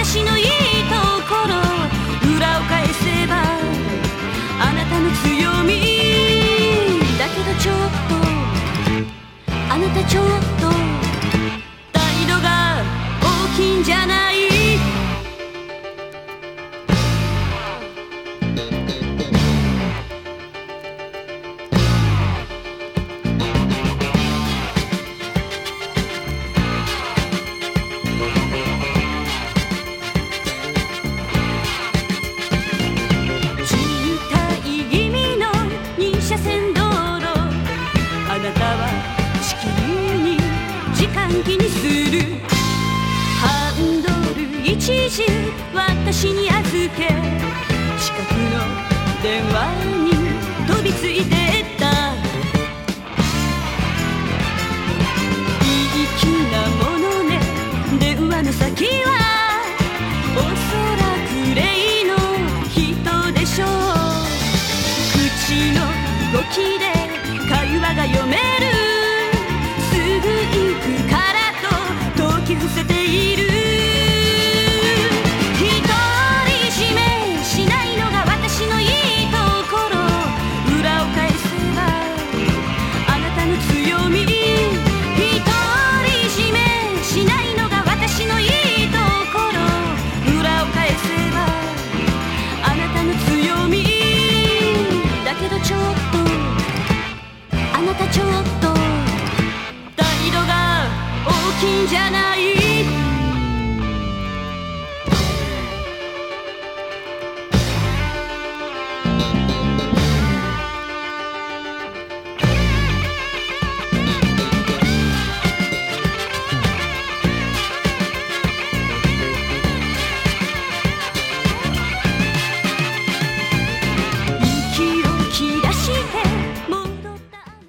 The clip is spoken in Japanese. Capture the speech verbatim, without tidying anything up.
私のいいところ裏を返せばあなたの強みだけどちょっとあなたちょっと態度が大きいんじゃない。車線道路あなたは地球に時間気にするハンドル一時私に預け近くの電話に飛びついて